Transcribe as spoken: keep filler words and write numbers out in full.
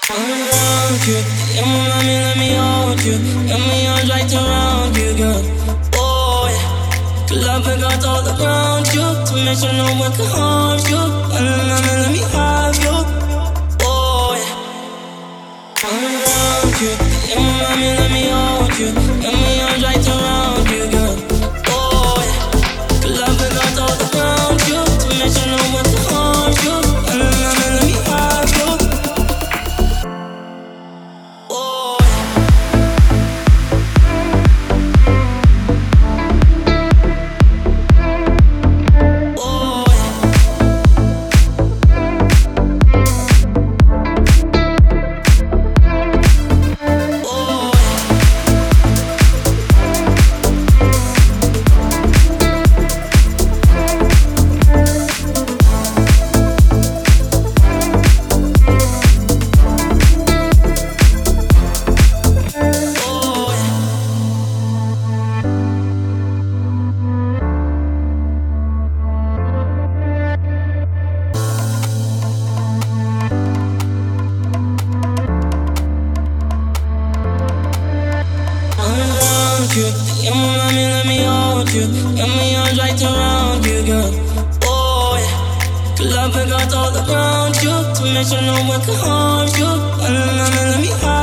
Around you, yeah, mommy, let me hold you. Got me arms right around you, girl. Oh yeah, till I forgot all around you to make sure no one can harm you. Mommy, let me have you. Oh yeah, around you, yeah, mommy, let me hold you. Got me arms right around you, girl. Oh yeah, till I forgot all around you to make sure no one can harm you. Mommy, let me have you. Oh. You, yeah, mommy, let me hold you. Got me arms right around you, girl. Oh yeah, till I forgot all around you to make sure no one can harm you. Mommy, let me hold